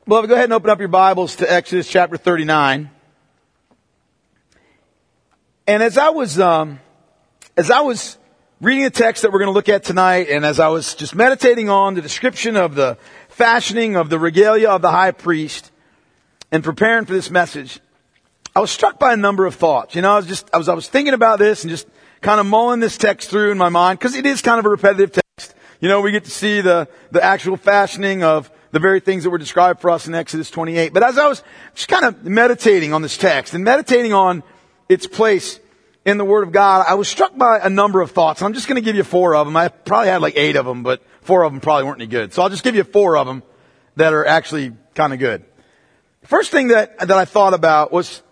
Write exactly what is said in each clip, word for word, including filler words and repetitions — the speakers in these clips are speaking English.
Beloved, go ahead and open up your Bibles to Exodus chapter thirty-nine. And as I was, um, as I was reading the text that we're going to look at tonight, and as I was just meditating on the description of the fashioning of the regalia of the high priest and preparing for this message, I was struck by a number of thoughts. You know, I was just, I was, I was thinking about this and just kind of mulling this text through in my mind, because it is kind of a repetitive text. You know, we get to see the, the actual fashioning of the very things that were described for us in Exodus twenty-eight. But as I was just kind of meditating on this text and meditating on its place in the Word of God, I was struck by a number of thoughts. And I'm just going to give you four of them. I probably had like eight of them, but four of them probably weren't any good. So I'll just give you four of them that are actually kind of good. The first thing that, that I thought about was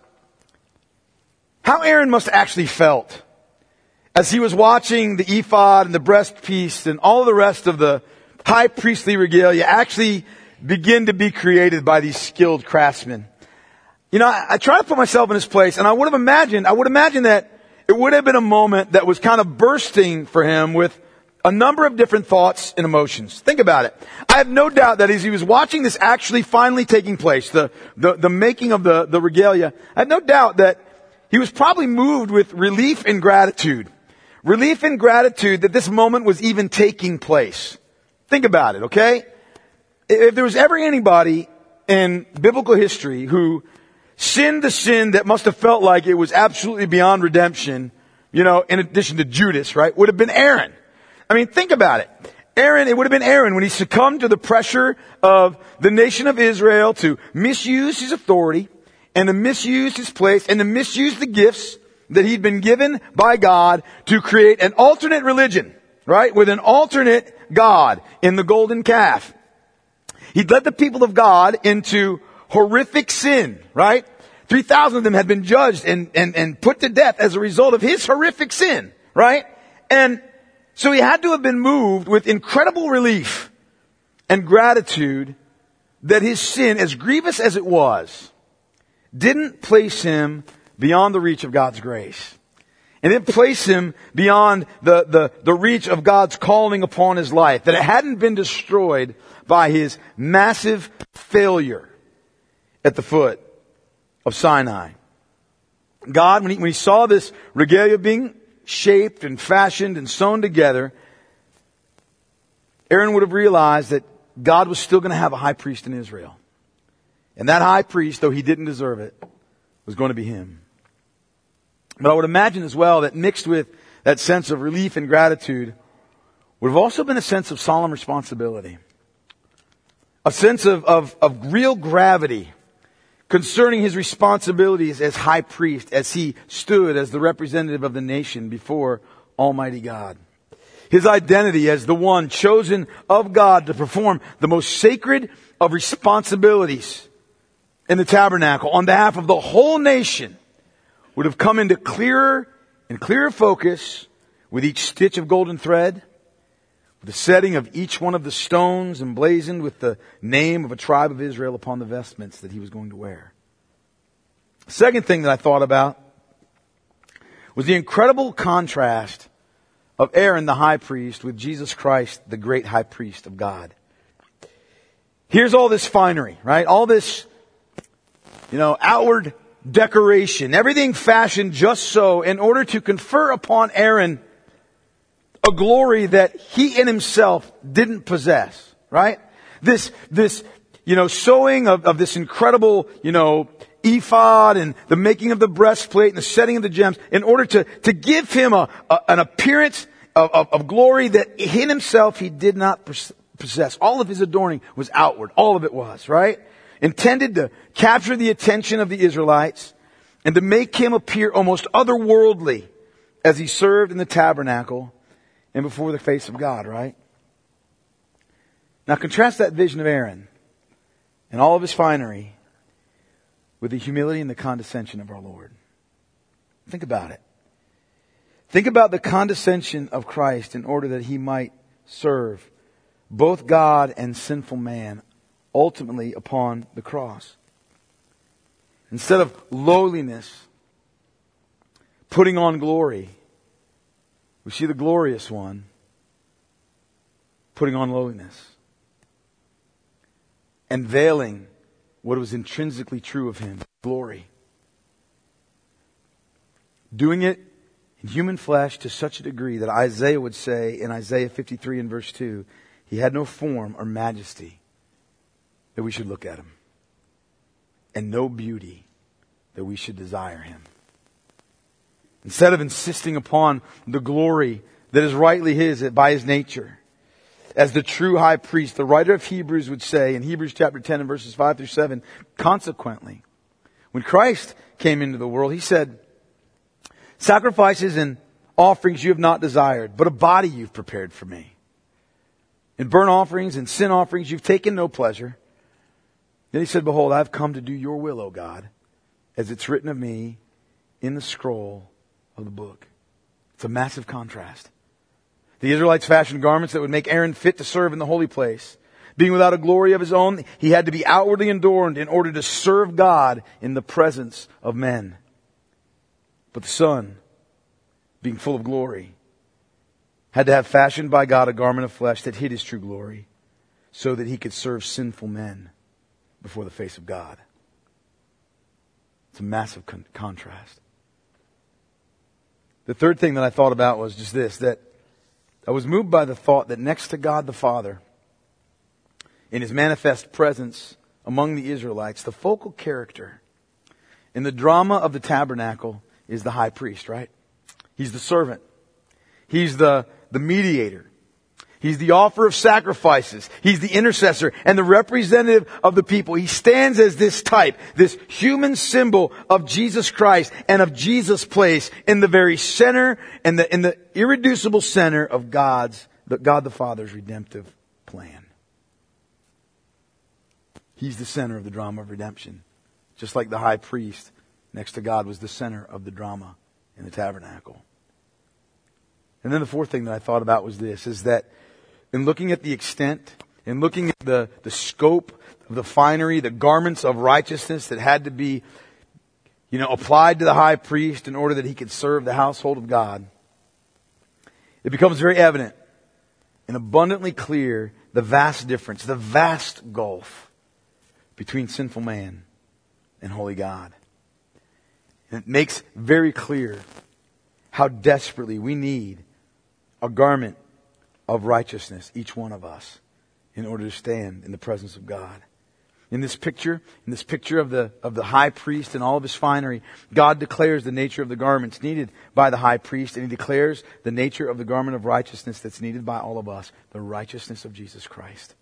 how Aaron must have actually felt as he was watching the ephod and the breastpiece and all the rest of the high priestly regalia actually begin to be created by these skilled craftsmen. You know, I, I try to put myself in his place, and I would have imagined, I would imagine that it would have been a moment that was kind of bursting for him with a number of different thoughts and emotions. Think about it. I have no doubt that as he was watching this actually finally taking place, the, the, the making of the, the regalia, I have no doubt that he was probably moved with relief and gratitude. Relief and gratitude that this moment was even taking place. Think about it, okay? If there was ever anybody in biblical history who sinned the sin that must have felt like it was absolutely beyond redemption, you know, in addition to Judas, right, would have been Aaron. I mean, think about it. Aaron, it would have been Aaron when he succumbed to the pressure of the nation of Israel to misuse his authority and to misuse his place and to misuse the gifts that he'd been given by God to create an alternate religion, right, with an alternate God in the golden calf. He'd led the people of God into horrific sin, right? three thousand of them had been judged and, and, and put to death as a result of his horrific sin, right? And so he had to have been moved with incredible relief and gratitude that his sin, as grievous as it was, didn't place him beyond the reach of God's grace. And it placed him beyond the, the, the reach of God's calling upon his life. That it hadn't been destroyed by his massive failure at the foot of Sinai. God, when he, when he saw this regalia being shaped and fashioned and sewn together, Aaron would have realized that God was still going to have a high priest in Israel. And that high priest, though he didn't deserve it, was going to be him. But I would imagine as well that mixed with that sense of relief and gratitude would have also been a sense of solemn responsibility. A sense of, of, of real gravity concerning his responsibilities as high priest, as he stood as the representative of the nation before Almighty God. His identity as the one chosen of God to perform the most sacred of responsibilities in the tabernacle on behalf of the whole nation would have come into clearer and clearer focus with each stitch of golden thread, with the setting of each one of the stones emblazoned with the name of a tribe of Israel upon the vestments that he was going to wear. The second thing that I thought about was the incredible contrast of Aaron the high priest with Jesus Christ, the great high priest of God. Here's all this finery, right? All this, you know, outward decoration, everything fashioned just so in order to confer upon Aaron a glory that he in himself didn't possess, right? This, this, you know, sewing of, of this incredible, you know, ephod and the making of the breastplate and the setting of the gems in order to, to give him a, a an appearance of, of, of glory that in himself he did not possess. All of his adorning was outward. All of it was, right? Intended to capture the attention of the Israelites and to make him appear almost otherworldly as he served in the tabernacle and before the face of God, right? Now contrast that vision of Aaron and all of his finery with the humility and the condescension of our Lord. Think about it. Think about the condescension of Christ in order that he might serve both God and sinful man ultimately upon the cross. Instead of lowliness, putting on glory, we see the glorious one putting on lowliness and veiling what was intrinsically true of him, glory. Doing it in human flesh to such a degree that Isaiah would say in Isaiah fifty-three and verse two, he had no form or majesty that we should look at him, and no beauty that we should desire him. Instead of insisting upon the glory that is rightly his by his nature, as the true high priest, the writer of Hebrews would say in Hebrews chapter ten and verses five through seven, consequently, when Christ came into the world, he said, sacrifices and offerings you have not desired, but a body you've prepared for me. In burnt offerings and sin offerings you've taken no pleasure. Then he said, behold, I've come to do your will, O God, as it's written of me in the scroll of the book. It's a massive contrast. The Israelites fashioned garments that would make Aaron fit to serve in the holy place. Being without a glory of his own, he had to be outwardly adorned in order to serve God in the presence of men. But the Son, being full of glory, had to have fashioned by God a garment of flesh that hid his true glory, so that he could serve sinful men before the face of God. It's a massive con- contrast. The third thing that I thought about was just this, that I was moved by the thought that next to God the Father, in his manifest presence among the Israelites, the focal character in the drama of the tabernacle is the high priest, right? He's the servant. He's the, the mediator. He's the offer of sacrifices. He's the intercessor and the representative of the people. He stands as this type, this human symbol of Jesus Christ and of Jesus' place in the very center and the, in the irreducible center of God's, the, God the Father's redemptive plan. He's the center of the drama of redemption. Just like the high priest next to God was the center of the drama in the tabernacle. And then the fourth thing that I thought about was this, is that in looking at the extent, in looking at the, the scope of the finery, the garments of righteousness that had to be, you know, applied to the high priest in order that he could serve the household of God, it becomes very evident and abundantly clear the vast difference, the vast gulf between sinful man and holy God. And it makes very clear how desperately we need a garment of righteousness, each one of us, in order to stand in the presence of God. In this picture, in this picture of the, of the high priest and all of his finery, God declares the nature of the garments needed by the high priest, and he declares the nature of the garment of righteousness that's needed by all of us, the righteousness of Jesus Christ.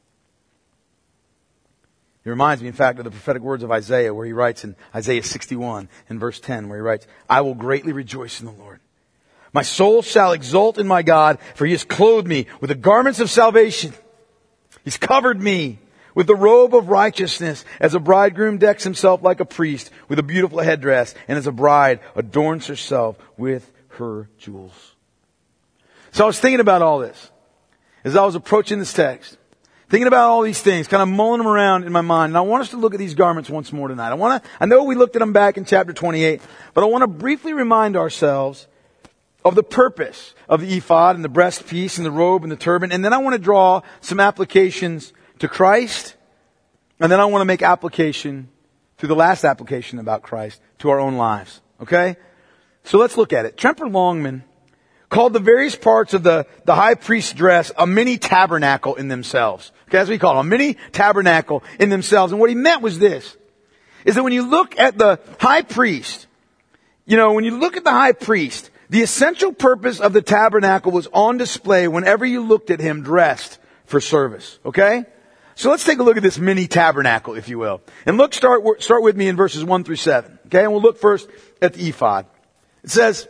It reminds me, in fact, of the prophetic words of Isaiah, where he writes in Isaiah sixty-one and verse ten, where he writes, I will greatly rejoice in the Lord. My soul shall exult in my God, for he has clothed me with the garments of salvation. He's covered me with the robe of righteousness, as a bridegroom decks himself like a priest with a beautiful headdress, and as a bride adorns herself with her jewels. So I was thinking about all this as I was approaching this text. Thinking about all these things, kind of mulling them around in my mind. And I want us to look at these garments once more tonight. I want to, I know we looked at them back in chapter twenty-eight, but I want to briefly remind ourselves of the purpose of the ephod and the breastpiece and the robe and the turban. And then I want to draw some applications to Christ. And then I want to make application through the last application about Christ to our own lives. Okay? So let's look at it. Tremper Longman called the various parts of the, the high priest's dress a mini tabernacle in themselves. Okay, that's what he called them, a mini tabernacle in themselves. And what he meant was this, is that when you look at the high priest, you know, when you look at the high priest, the essential purpose of the tabernacle was on display whenever you looked at him dressed for service. Okay? So let's take a look at this mini tabernacle, if you will. And look, start, start with me in verses one through seven. Okay? And we'll look first at the ephod. It says,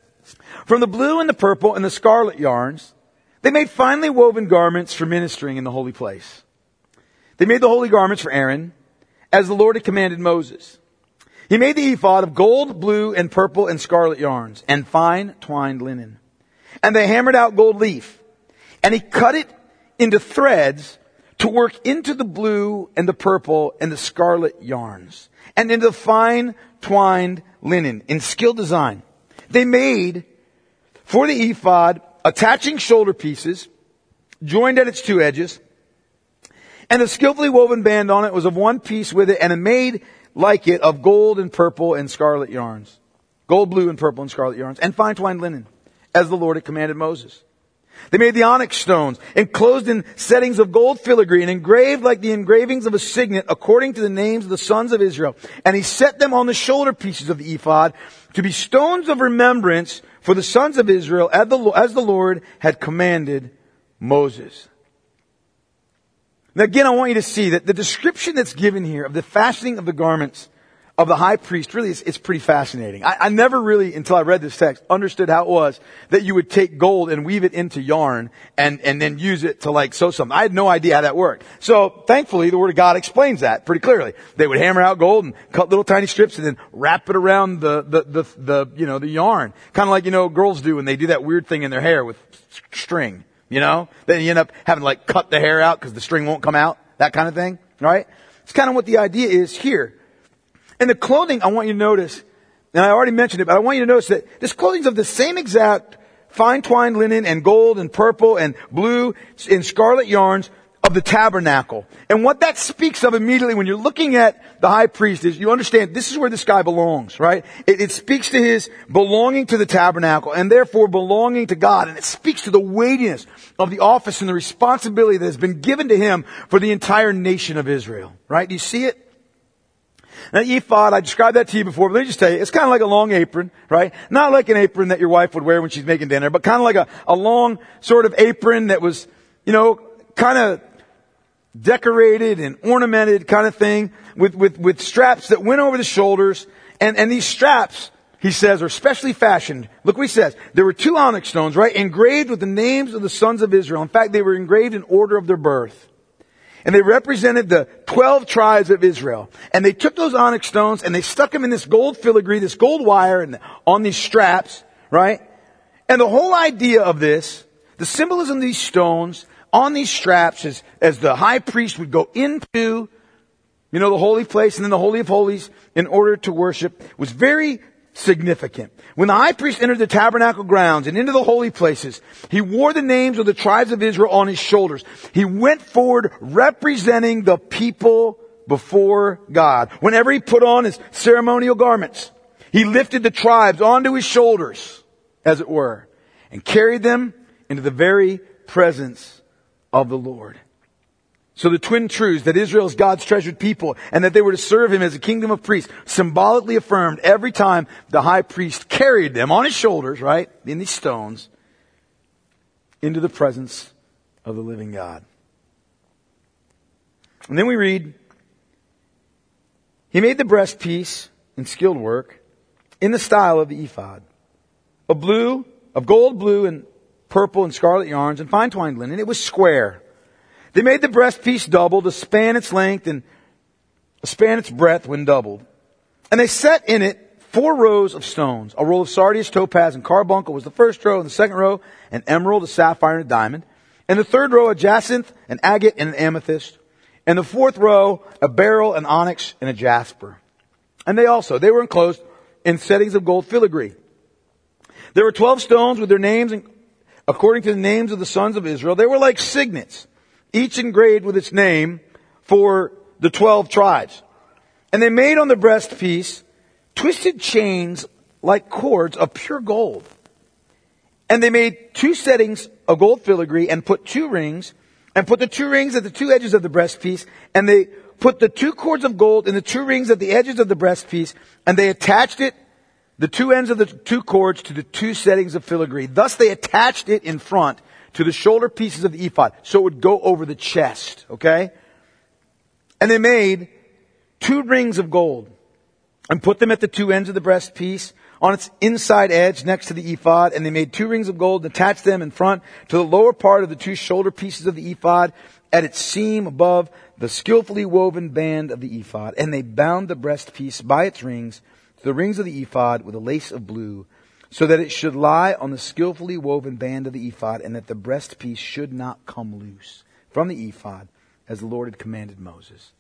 from the blue and the purple and the scarlet yarns, they made finely woven garments for ministering in the holy place. They made the holy garments for Aaron, as the Lord had commanded Moses. He made the ephod of gold, blue, and purple and scarlet yarns, and fine twined linen. And they hammered out gold leaf, and he cut it into threads to work into the blue and the purple and the scarlet yarns, and into the fine twined linen in skilled design. They made for the ephod attaching shoulder pieces, joined at its two edges, And the skillfully woven band on it was of one piece with it, and it made like it of gold and purple and scarlet yarns. Gold, blue, and purple and scarlet yarns, and fine twined linen, as the Lord had commanded Moses. They made the onyx stones, enclosed in settings of gold filigree, and engraved like the engravings of a signet, according to the names of the sons of Israel. And he set them on the shoulder pieces of the ephod, to be stones of remembrance for the sons of Israel, as the, as the Lord had commanded Moses. Now again, I want you to see that the description that's given here of the fashioning of the garments of the high priest really is, it's pretty fascinating. I, I never really, until I read this text, understood how it was that you would take gold and weave it into yarn and, and then use it to like sew something. I had no idea how that worked. So thankfully, the Word of God explains that pretty clearly. They would hammer out gold and cut little tiny strips and then wrap it around the, the, the, the you know, the yarn. Kind of like, you know, girls do when they do that weird thing in their hair with string. You know, then you end up having to like cut the hair out because the string won't come out. That kind of thing, right? It's kind of what the idea is here. And the clothing, I want you to notice, and I already mentioned it, but I want you to notice that this clothing's of the same exact fine twined linen and gold and purple and blue and scarlet yarns of the tabernacle. And what that speaks of immediately when you're looking at the high priest is you understand this is where this guy belongs, right? It, it speaks to his belonging to the tabernacle and therefore belonging to God. And it speaks to the weightiness of the office and the responsibility that has been given to him for the entire nation of Israel, right? Do you see it? Now, ephod, I described that to you before, but let me just tell you, it's kind of like a long apron, right? Not like an apron that your wife would wear when she's making dinner, but kind of like a, a long sort of apron that was, you know, kind of decorated and ornamented kind of thing with, with, with straps that went over the shoulders. And, and these straps, he says, are specially fashioned. Look what he says. There were two onyx stones, right? Engraved with the names of the sons of Israel. In fact, they were engraved in order of their birth. And they represented the twelve tribes of Israel. And they took those onyx stones and they stuck them in this gold filigree, this gold wire and on these straps, right? And the whole idea of this, the symbolism of these stones on these straps is as the high priest would go into, you know, the holy place and then the Holy of Holies in order to worship was very significant. When the high priest entered the tabernacle grounds and into the holy places, he wore the names of the tribes of Israel on his shoulders. He went forward representing the people before God. Whenever he put on his ceremonial garments, he lifted the tribes onto his shoulders, as it were, and carried them into the very presence of the Lord. So the twin truths that Israel is God's treasured people and that they were to serve him as a kingdom of priests symbolically affirmed every time the high priest carried them on his shoulders, right, in these stones, into the presence of the living God. And then we read, he made the breastpiece in skilled work in the style of the ephod, of blue, of gold, blue, and purple and scarlet yarns and fine twined linen. It was square. They made the breastpiece double to span its length and span its breadth when doubled. And they set in it four rows of stones. A row of sardius, topaz, and carbuncle was the first row, and the second row an emerald, a sapphire, and a diamond. And the third row a jacinth, an agate, and an amethyst. And the fourth row a beryl, an onyx, and a jasper. And they also, they were enclosed in settings of gold filigree. There were twelve stones with their names, according to the names of the sons of Israel. They were like signets, each engraved with its name for the twelve tribes. And they made on the breastpiece twisted chains like cords of pure gold. And they made two settings of gold filigree and put two rings, and put the two rings at the two edges of the breastpiece, and they put the two cords of gold in the two rings at the edges of the breastpiece, and they attached it, the two ends of the two cords, to the two settings of filigree. Thus they attached it in front to the shoulder pieces of the ephod, so it would go over the chest, okay? And they made two rings of gold and put them at the two ends of the breastpiece on its inside edge next to the ephod. And they made two rings of gold and attached them in front to the lower part of the two shoulder pieces of the ephod at its seam above the skillfully woven band of the ephod. And they bound the breastpiece by its rings to the rings of the ephod with a lace of blue, so that it should lie on the skillfully woven band of the ephod, and that the breastpiece should not come loose from the ephod, as the Lord had commanded Moses.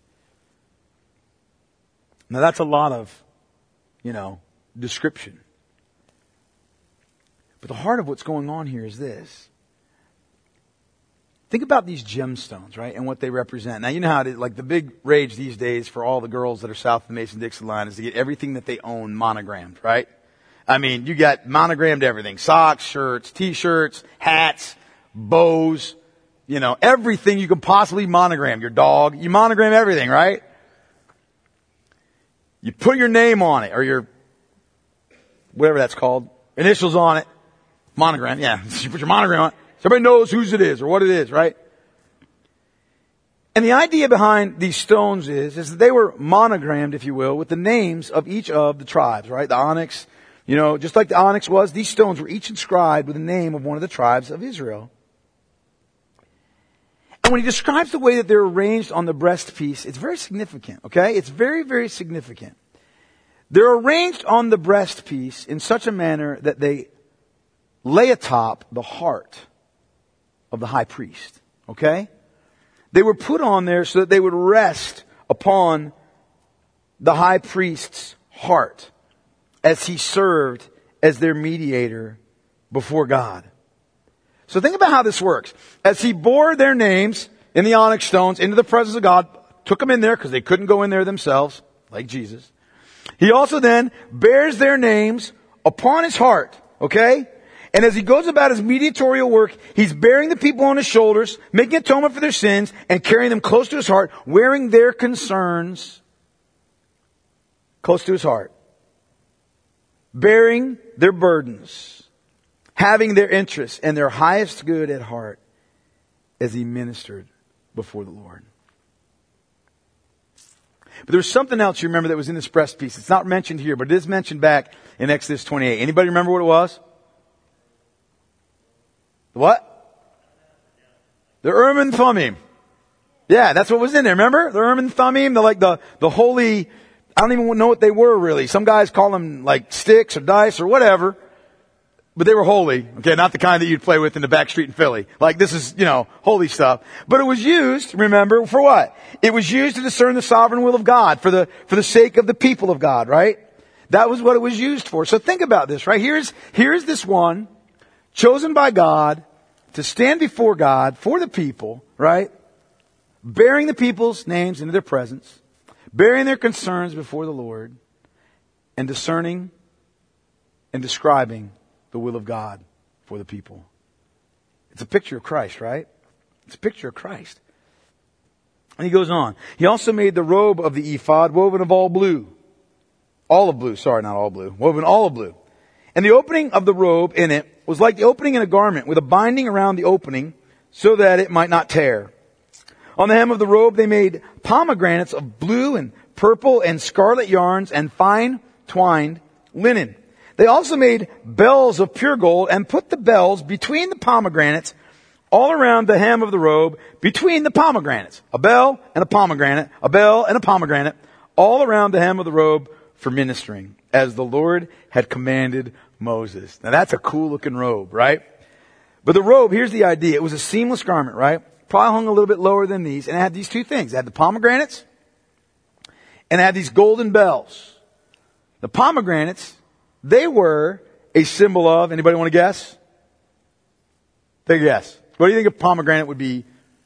Now that's a lot of, you know, description. But the heart of what's going on here is this. Think about these gemstones, right, and what they represent. Now, you know how it is, like the big rage these days for all the girls that are south of the Mason-Dixon line is to get everything that they own monogrammed, right? I mean, you got monogrammed everything. Socks, shirts, t-shirts, hats, bows, you know, everything you can possibly monogram. Your dog, you monogram everything, right? You put your name on it, or your, whatever that's called, initials on it. Monogram, yeah. You put your monogram on it. So everybody knows whose it is or what it is, right? And the idea behind these stones is, is that they were monogrammed, if you will, with the names of each of the tribes, right? The onyx, you know, just like the onyx was, these stones were each inscribed with the name of one of the tribes of Israel. And when he describes the way that they're arranged on the breastpiece, it's very significant, okay? It's very, very significant. They're arranged on the breastpiece in such a manner that they lay atop the heart of the high priest, okay? They were put on there so that they would rest upon the high priest's heart as he served as their mediator before God. So think about how this works. As he bore their names in the onyx stones into the presence of God, took them in there because they couldn't go in there themselves, like Jesus. He also then bears their names upon his heart, okay? And as he goes about his mediatorial work, he's bearing the people on his shoulders, making atonement for their sins, and carrying them close to his heart, wearing their concerns close to his heart, bearing their burdens, having their interests and their highest good at heart as he ministered before the Lord. But there's something else you remember that was in this breastpiece. It's not mentioned here, but it is mentioned back in Exodus twenty-eight. Anybody remember what it was? What? The Urim and Thummim. Yeah, that's what was in there. Remember? The Urim and Thummim, the like the, the holy, I don't even know what they were really. Some guys call them like sticks or dice or whatever. But they were holy. Okay, not the kind that you'd play with in the back street in Philly. Like this is, you know, holy stuff. But it was used, remember, for what? It was used to discern the sovereign will of God for the, for the sake of the people of God, right? That was what it was used for. So think about this, right? Here's, here's this one chosen by God to stand before God for the people, right? Bearing the people's names into their presence, bearing their concerns before the Lord, and discerning and describing the will of God for the people. It's a picture of Christ, right? It's a picture of Christ. And he goes on. He also made the robe of the ephod woven of all blue. Olive blue, sorry, not all blue. Woven olive blue. And the opening of the robe in it was like the opening in a garment with a binding around the opening so that it might not tear. On the hem of the robe they made pomegranates of blue and purple and scarlet yarns and fine twined linen. They also made bells of pure gold and put the bells between the pomegranates all around the hem of the robe between the pomegranates. A bell and a pomegranate, a bell and a pomegranate all around the hem of the robe for ministering, as the Lord had commanded Moses. Now that's a cool looking robe, right? But the robe, here's the idea. It was a seamless garment, right? Probably hung a little bit lower than these. And it had these two things. It had the pomegranates and it had these golden bells. The pomegranates, they were a symbol of, anybody want to guess? Take a guess. What do you think a pomegranate would be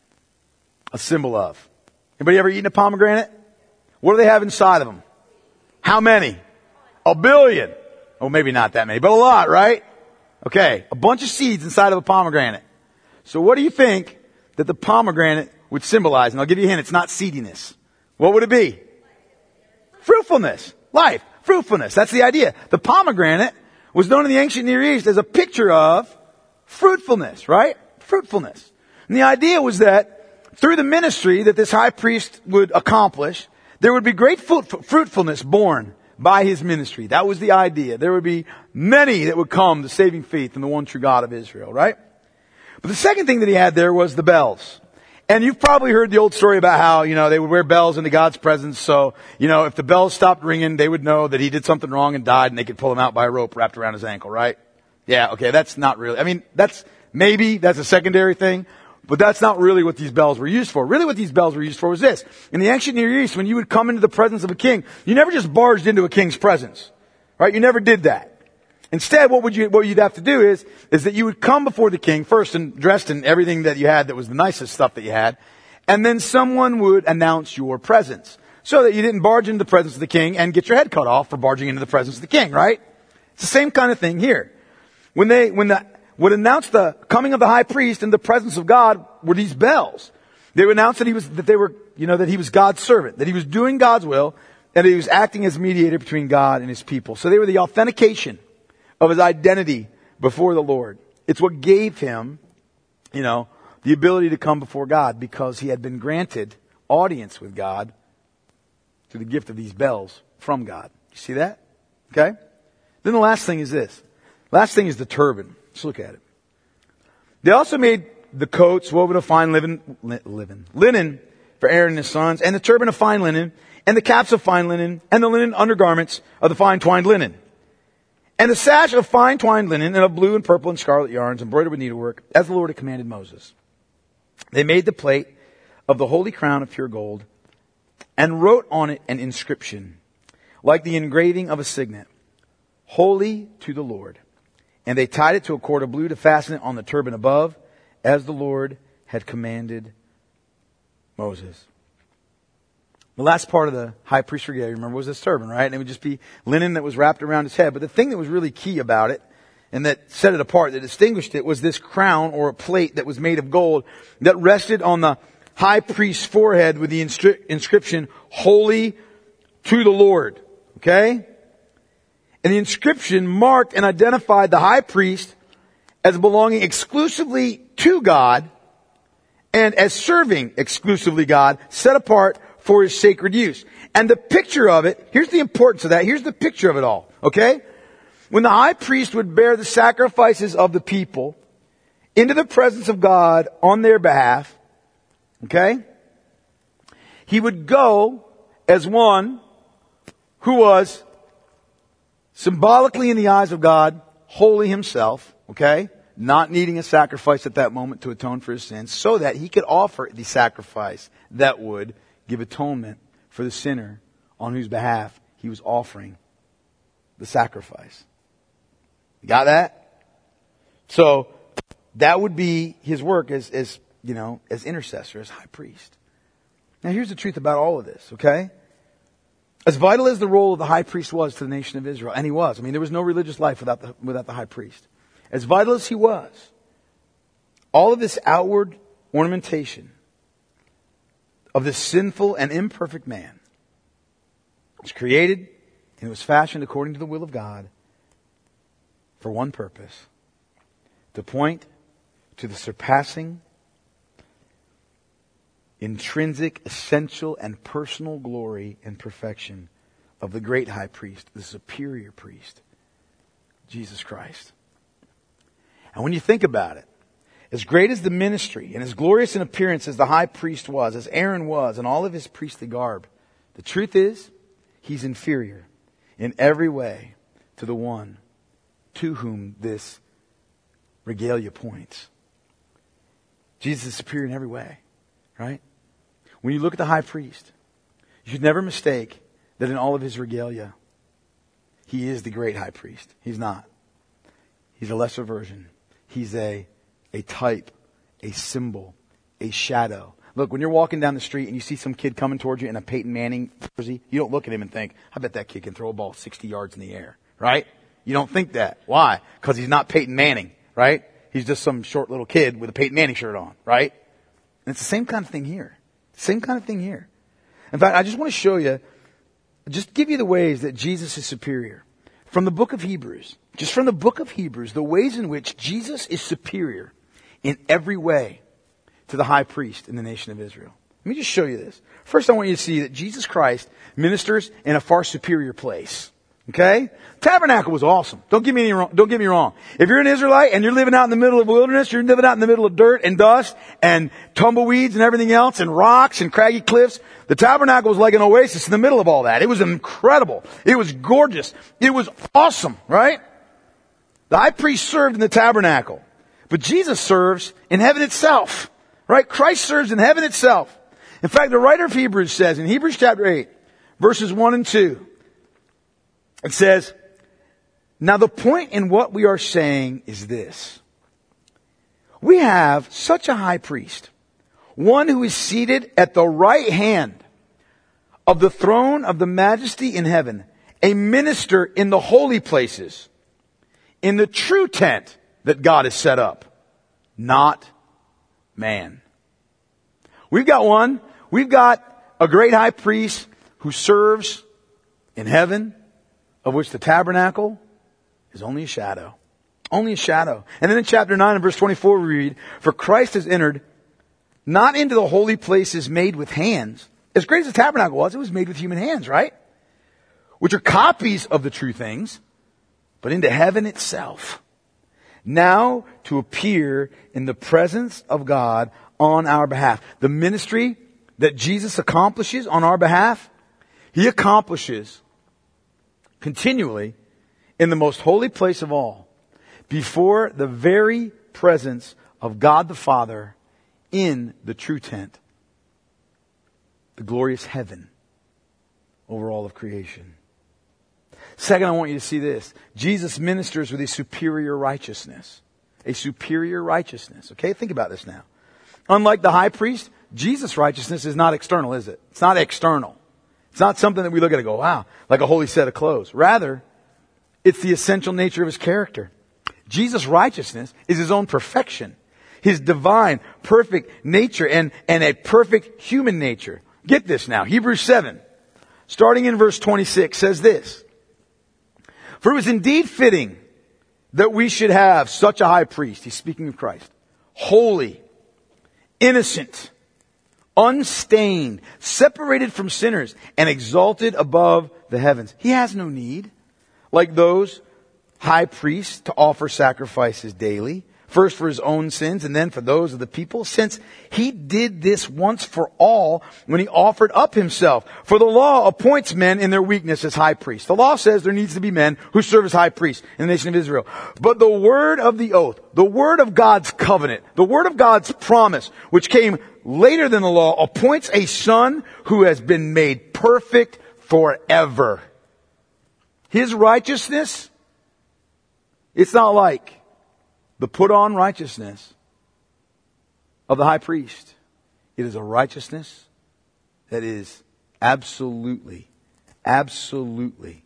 a symbol of? Anybody ever eaten a pomegranate? What do they have inside of them? How many? A billion. Oh, maybe not that many, but a lot, right? Okay, a bunch of seeds inside of a pomegranate. So what do you think that the pomegranate would symbolize? And I'll give you a hint, it's not seediness. What would it be? Fruitfulness. Life. Fruitfulness. That's the idea. The pomegranate was known in the ancient Near East as a picture of fruitfulness, right? Fruitfulness. And the idea was that through the ministry that this high priest would accomplish, there would be great fruitfulness born by his ministry. That was the idea. There would be many that would come to saving faith in the one true God of Israel, right? But the second thing that he had there was the bells. And you've probably heard the old story about how, you know, they would wear bells into God's presence. So, you know, if the bells stopped ringing, they would know that he did something wrong and died, and they could pull him out by a rope wrapped around his ankle, right? Yeah, okay, that's not really, I mean, that's, maybe that's a secondary thing. But that's not really what these bells were used for. Really what these bells were used for was this. In the ancient Near East, when you would come into the presence of a king, you never just barged into a king's presence. Right? You never did that. Instead, what would you, what you'd have to do is, is that you would come before the king first and dressed in everything that you had that was the nicest stuff that you had. And then someone would announce your presence so that you didn't barge into the presence of the king and get your head cut off for barging into the presence of the king, right? It's the same kind of thing here. When they, when the, would announce the coming of the high priest in the presence of God were these bells. They would announce that he was, that they were, you know, that he was God's servant, that he was doing God's will, and that he was acting as mediator between God and his people. So they were the authentication of his identity before the Lord. It's what gave him, you know, the ability to come before God because he had been granted audience with God through the gift of these bells from God. You see that? Okay? Then the last thing is this. Last thing is the turban. Let's look at it. They also made the coats woven of fine linen, linen, linen for Aaron and his sons, and the turban of fine linen, and the caps of fine linen, and the linen undergarments of the fine twined linen. And the sash of fine twined linen, and of blue and purple and scarlet yarns, embroidered with needlework, as the Lord had commanded Moses. They made the plate of the holy crown of pure gold, and wrote on it an inscription, like the engraving of a signet, Holy to the Lord. And they tied it to a cord of blue to fasten it on the turban above, as the Lord had commanded Moses. The last part of the high priest regalia, remember, was this turban, right? And it would just be linen that was wrapped around his head. But the thing that was really key about it, and that set it apart, that distinguished it, was this crown or a plate that was made of gold that rested on the high priest's forehead with the inscri- inscription, Holy to the Lord. Okay? And the inscription marked and identified the high priest as belonging exclusively to God and as serving exclusively God, set apart for his sacred use. And the picture of it, here's the importance of that. Here's the picture of it all. Okay? When the high priest would bear the sacrifices of the people into the presence of God on their behalf, okay, he would go as one who was symbolically in the eyes of God, holy himself, okay, not needing a sacrifice at that moment to atone for his sins, so that he could offer the sacrifice that would give atonement for the sinner on whose behalf he was offering the sacrifice. You got that? So that would be his work as, as, you know, as intercessor, as high priest. Now here's the truth about all of this, okay? As vital as the role of the high priest was to the nation of Israel, and he was. I mean, there was no religious life without the, without the high priest. As vital as he was, all of this outward ornamentation of this sinful and imperfect man was created and it was fashioned according to the will of God for one purpose, to point to the surpassing, intrinsic, essential, and personal glory and perfection of the great high priest, the superior priest, Jesus Christ. And when you think about it, as great as the ministry and as glorious in appearance as the high priest was, as Aaron was, and all of his priestly garb, the truth is, he's inferior in every way to the one to whom this regalia points. Jesus is superior in every way, right? When you look at the high priest, you should never mistake that in all of his regalia, he is the great high priest. He's not. He's a lesser version. He's a, a type, a symbol, a shadow. Look, when you're walking down the street and you see some kid coming towards you in a Peyton Manning jersey, you don't look at him and think, I bet that kid can throw a ball sixty yards in the air, right? You don't think that. Why? Because he's not Peyton Manning, right? He's just some short little kid with a Peyton Manning shirt on, right? And it's the same kind of thing here. Same kind of thing here. In fact, I just want to show you, just give you the ways that Jesus is superior. From the book of Hebrews, just from the book of Hebrews, the ways in which Jesus is superior in every way to the high priest in the nation of Israel. Let me just show you this. First, I want you to see that Jesus Christ ministers in a far superior place. Okay? Tabernacle was awesome. Don't get me wrong. Don't get me wrong. If you're an Israelite and you're living out in the middle of the wilderness, you're living out in the middle of dirt and dust and tumbleweeds and everything else and rocks and craggy cliffs, the tabernacle was like an oasis in the middle of all that. It was incredible. It was gorgeous. It was awesome, right? The high priest served in the tabernacle, but Jesus serves in heaven itself, right? Christ serves in heaven itself. In fact, the writer of Hebrews says in Hebrews chapter eight, verses one and two, it says, Now the point in what we are saying is this. We have such a high priest, one who is seated at the right hand of the throne of the majesty in heaven, a minister in the holy places, in the true tent that God has set up, not man. We've got one. We've got a great high priest who serves in heaven, of which the tabernacle is only a shadow. Only a shadow. And then in chapter nine and verse twenty-four we read, for Christ has entered not into the holy places made with hands. As great as the tabernacle was, it was made with human hands, right? Which are copies of the true things, but into heaven itself. Now to appear in the presence of God on our behalf. The ministry that Jesus accomplishes on our behalf, He accomplishes continually in the most holy place of all, before the very presence of God the Father in the true tent, the glorious heaven over all of creation. Second, I want you to see this. Jesus ministers with a superior righteousness. A superior righteousness. Okay, think about this now. Unlike the high priest, Jesus' righteousness is not external, is it? It's not external. It's not something that we look at and go, wow, like a holy set of clothes. Rather, it's the essential nature of His character. Jesus' righteousness is His own perfection. His divine, perfect nature and, and a perfect human nature. Get this now. Hebrews seven, starting in verse twenty-six, says this. For it was indeed fitting that we should have such a high priest. He's speaking of Christ. Holy, innocent, unstained, separated from sinners, and exalted above the heavens. He has no need, like those high priests, to offer sacrifices daily, first for His own sins and then for those of the people, since He did this once for all when He offered up Himself. For the law appoints men in their weakness as high priests. The law says there needs to be men who serve as high priests in the nation of Israel. But the word of the oath, the word of God's covenant, the word of God's promise, which came later than the law, appoints a son who has been made perfect forever. His righteousness, it's not like the put on righteousness of the high priest. It is a righteousness that is absolutely, absolutely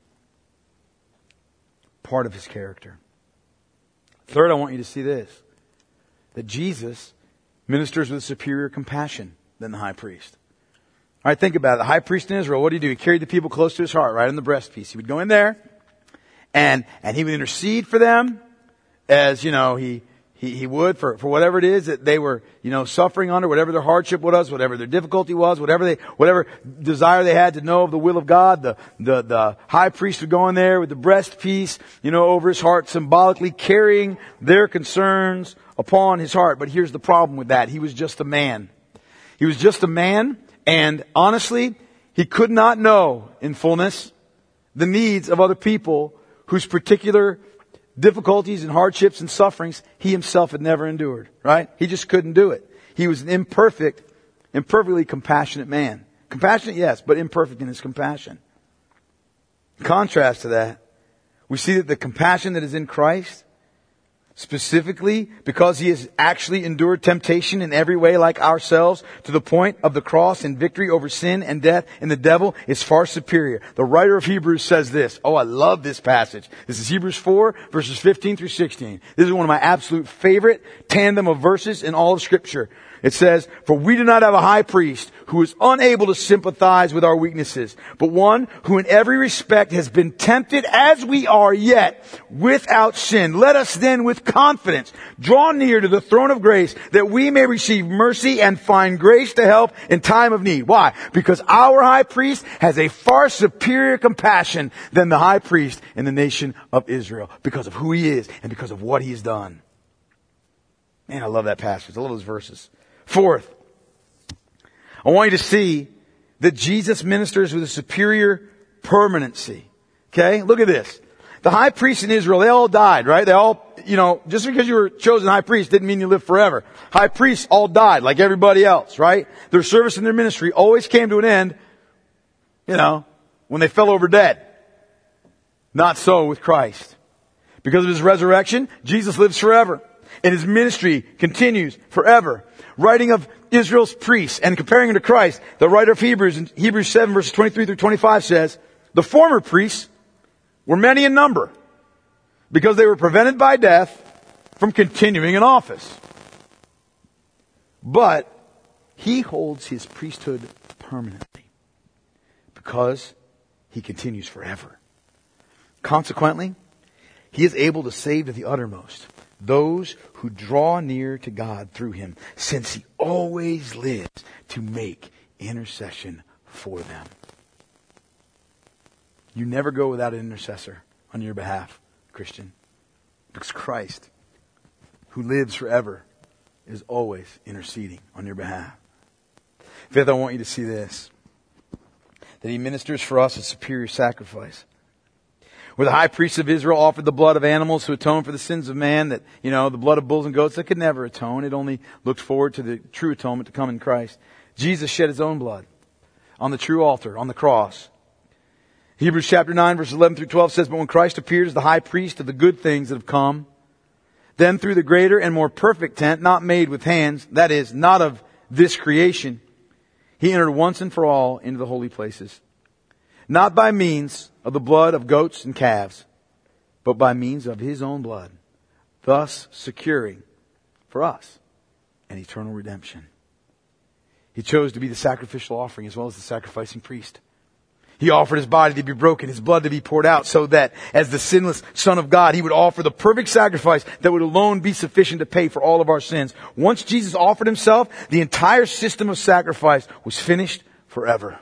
part of His character. Third, I want you to see this, that Jesus ministers with superior compassion than the high priest. All right, think about it. The high priest in Israel, what did he do? He carried the people close to his heart, right on the breastpiece. He would go in there and, and he would intercede for them, as, you know, he, he, he would for, for whatever it is that they were, you know, suffering under, whatever their hardship was, whatever their difficulty was, whatever they, whatever desire they had to know of the will of God. The, the, the high priest would go in there with the breastpiece, you know, over his heart, symbolically carrying their concerns upon his heart. But here's the problem with that. He was just a man. He was just a man, and honestly, he could not know in fullness the needs of other people whose particular difficulties and hardships and sufferings he himself had never endured, right? He just couldn't do it. He was an imperfect, imperfectly compassionate man. Compassionate, yes, but imperfect in his compassion. In contrast to that, we see that the compassion that is in Christ, specifically because He has actually endured temptation in every way like ourselves to the point of the cross and victory over sin and death and the devil, is far superior. The writer of Hebrews says this. Oh, I love this passage. This is Hebrews four, verses fifteen through sixteen. This is one of my absolute favorite tandem of verses in all of Scripture. It says, for we do not have a high priest who is unable to sympathize with our weaknesses, but one who in every respect has been tempted as we are, yet without sin. Let us then with confidence draw near to the throne of grace, that we may receive mercy and find grace to help in time of need. Why? Because our high priest has a far superior compassion than the high priest in the nation of Israel, because of who he is and because of what he's done. Man, I love that passage. I love those verses. Fourth, I want you to see that Jesus ministers with a superior permanency. Okay? Look at this. The high priests in Israel, they all died, right? They all, you know, just because you were chosen high priest didn't mean you lived forever. High priests all died like everybody else, right? Their service and their ministry always came to an end, you know, when they fell over dead. Not so with Christ. Because of his resurrection, Jesus lives forever. And his ministry continues forever. Writing of Israel's priests and comparing him to Christ, the writer of Hebrews in Hebrews seven verses twenty-three through twenty-five says, the former priests were many in number because they were prevented by death from continuing in office. But he holds his priesthood permanently because he continues forever. Consequently, he is able to save to the uttermost those who draw near to God through him, since he always lives to make intercession for them. You never go without an intercessor on your behalf, Christian, because Christ, who lives forever, is always interceding on your behalf. Fifth, I want you to see this, that he ministers for us a superior sacrifice. Where the high priest of Israel offered the blood of animals to atone for the sins of man, that, you know, the blood of bulls and goats that could never atone. It only looked forward to the true atonement to come in Christ. Jesus shed his own blood on the true altar, on the cross. Hebrews chapter nine verses eleven through twelve says, but when Christ appeared as the high priest of the good things that have come, then through the greater and more perfect tent, not made with hands, that is, not of this creation, he entered once and for all into the holy places. Not by means of the blood of goats and calves, but by means of his own blood, thus securing for us an eternal redemption. He chose to be the sacrificial offering as well as the sacrificing priest. He offered his body to be broken, his blood to be poured out, so that as the sinless Son of God, he would offer the perfect sacrifice that would alone be sufficient to pay for all of our sins. Once Jesus offered himself, the entire system of sacrifice was finished forever.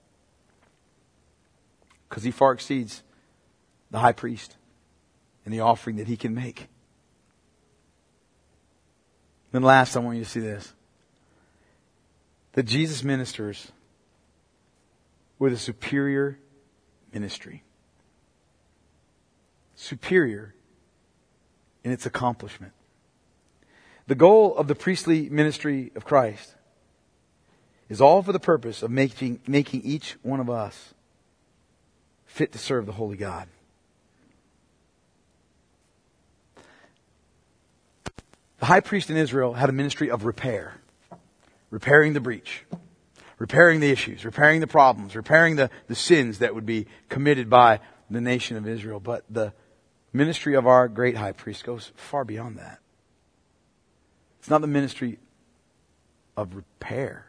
Because he far exceeds the high priest and the offering that he can make. Then last, I want you to see this. That Jesus ministers with a superior ministry. Superior in its accomplishment. The goal of the priestly ministry of Christ is all for the purpose of making, making each one of us fit to serve the holy God. The high priest in Israel had a ministry of repair. Repairing the breach. Repairing the issues. Repairing the problems. Repairing the, the sins that would be committed by the nation of Israel. But the ministry of our great high priest goes far beyond that. It's not the ministry of repair.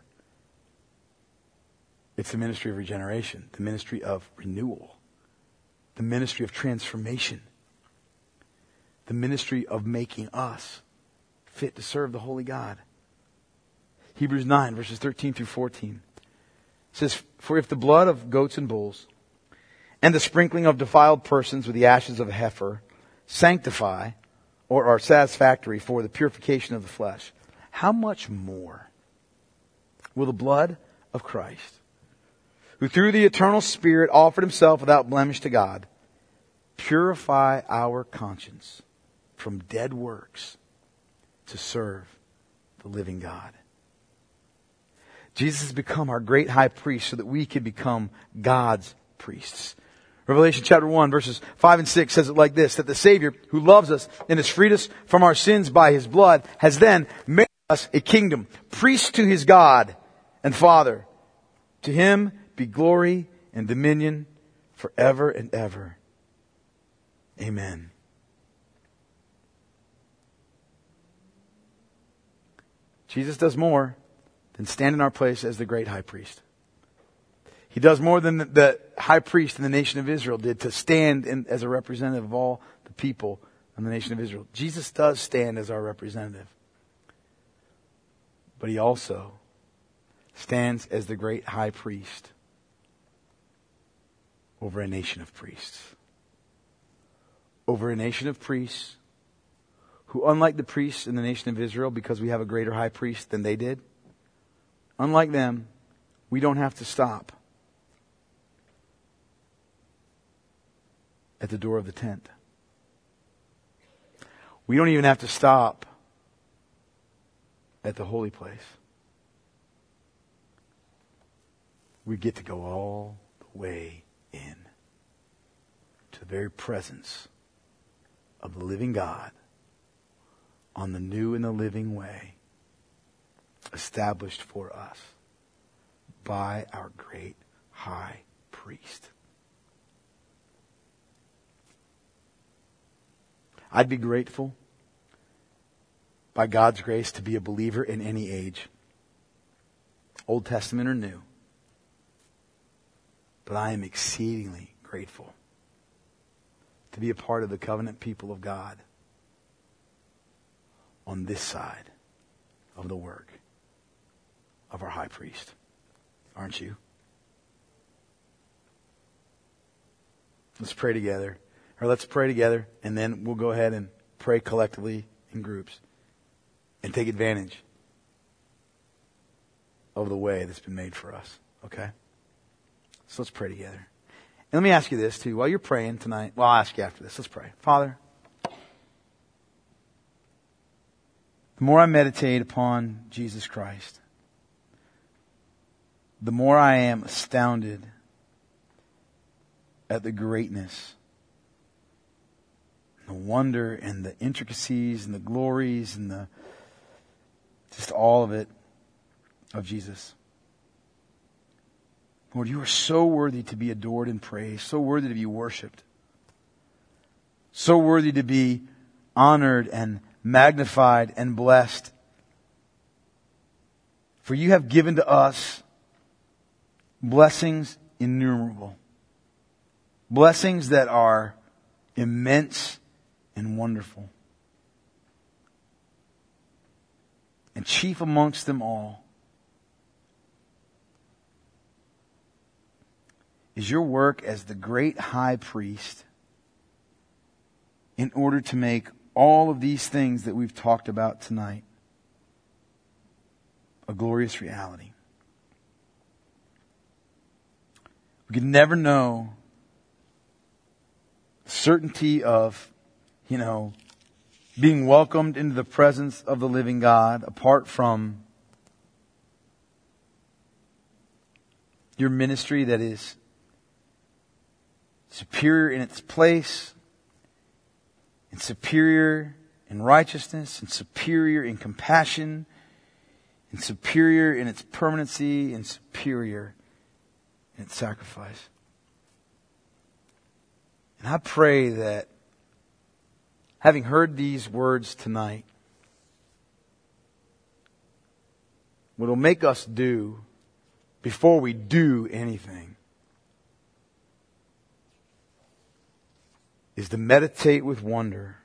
It's the ministry of regeneration. The ministry of renewal. The ministry of transformation. The ministry of making us fit to serve the holy God. Hebrews nine verses thirteen through fourteen says, for if the blood of goats and bulls and the sprinkling of defiled persons with the ashes of a heifer sanctify or are satisfactory for the purification of the flesh, how much more will the blood of Christ, who through the eternal Spirit offered himself without blemish to God, purify our conscience from dead works to serve the living God. Jesus has become our great high priest so that we can become God's priests. Revelation chapter one verses five and six says it like this, that the Savior who loves us and has freed us from our sins by his blood has then made us a kingdom, priests to his God and Father. To him be glory and dominion forever and ever. Amen. Jesus does more than stand in our place as the great high priest. He does more than the, the high priest in the nation of Israel did to stand in, as a representative of all the people in the nation of Israel. Jesus does stand as our representative. But he also stands as the great high priest over a nation of priests. Over a nation of priests who, unlike the priests in the nation of Israel, because we have a greater high priest than they did, unlike them, we don't have to stop at the door of the tent. We don't even have to stop at the holy place. We get to go all the way in to the very presence of the living God on the new and the living way established for us by our great high priest. I'd be grateful, by God's grace, to be a believer in any age, Old Testament or New. But I am exceedingly grateful to be a part of the covenant people of God on this side of the work of our high priest. Aren't you? Let's pray together. Or let's pray together, and then we'll go ahead and pray collectively in groups and take advantage of the way that's been made for us. Okay? So let's pray together. And let me ask you this too. While you're praying tonight, well, I'll ask you after this. Let's pray. Father, the more I meditate upon Jesus Christ, the more I am astounded at the greatness, the wonder and the intricacies and the glories and the just all of it of Jesus. Lord, you are so worthy to be adored and praised, so worthy to be worshiped, so worthy to be honored and magnified and blessed. For you have given to us blessings innumerable, blessings that are immense and wonderful. And chief amongst them all is your work as the great high priest in order to make all of these things that we've talked about tonight a glorious reality. We could never know the certainty of, you know, being welcomed into the presence of the living God apart from your ministry that is superior in its place, and superior in righteousness, and superior in compassion, and superior in its permanency, and superior in its sacrifice. And I pray that, having heard these words tonight, what will make us do before we do anything is to meditate with wonder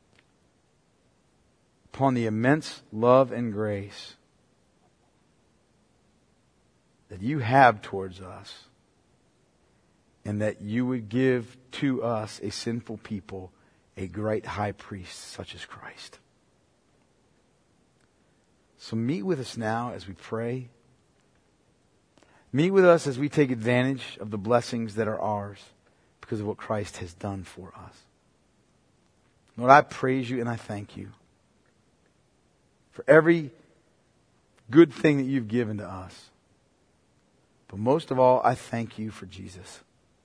upon the immense love and grace that you have towards us, and that you would give to us, a sinful people, a great high priest such as Christ. So meet with us now as we pray. Meet with us as we take advantage of the blessings that are ours because of what Christ has done for us. Lord, I praise you and I thank you for every good thing that you've given to us. But most of all, I thank you for Jesus,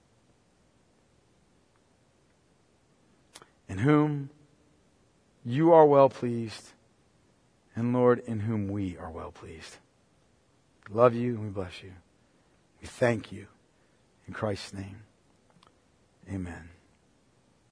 in whom you are well pleased, and Lord, in whom we are well pleased. We love you and we bless you. We thank you. In Christ's name, amen.